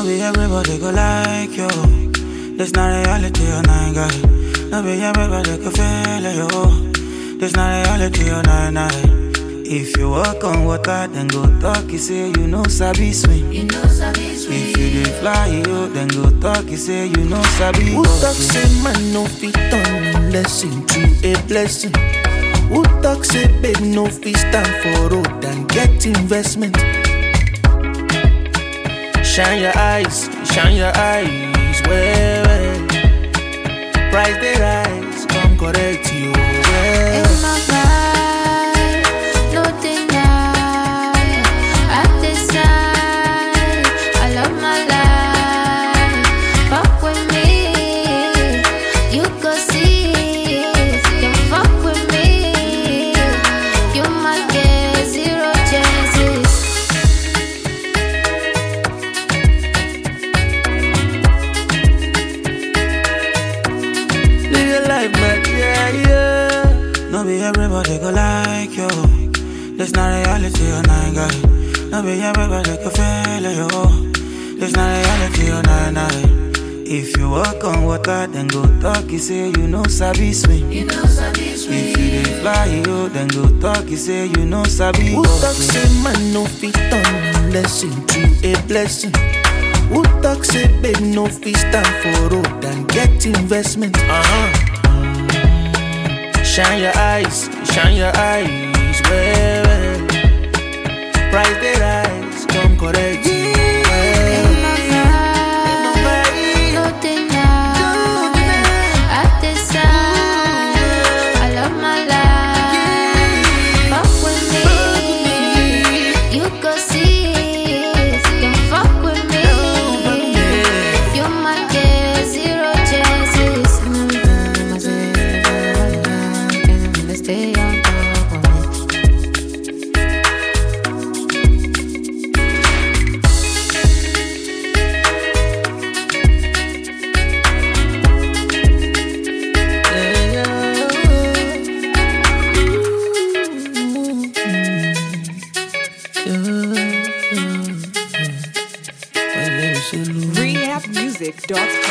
be everybody go like you. This not reality, or nine guy. No be everybody go feel you. This not reality, or nine. If you walk on water, then go talk, you say you know sabi swim. You know sabi swim. If you dey fly, you then go talk, you say you know sabi. Who talk say man no fit turn lesson to a blessing? Who talk say babe no fit stand for road and get investment? Shine your eyes, well. Price they rise, come correct you well. In my vibe, no deny. I decide, I love my life. Fuck with me, you go see. You fuck with me, you might get zero chances. Live your life, man, yeah. No be everybody go like you. This not reality, or nine guy. No be everybody go feel you. This not reality, or nine. If you walk on water, then go talk, you say you know sabi swim. You know sabi swim. If you dey fly, you then go talk, you say you know sabi. Who talk say man no fit turn lesson to a blessing? Who talk say babe no fit stand for road and get investment? Shine your eyes, well. Price they rise, come correct you well. In my vibe, no deny. I decide, I love my life. Fuck with me, you go see. You fuck with me, you might get zero chances. Stay on top of me. Yeah. Rehabmusic.com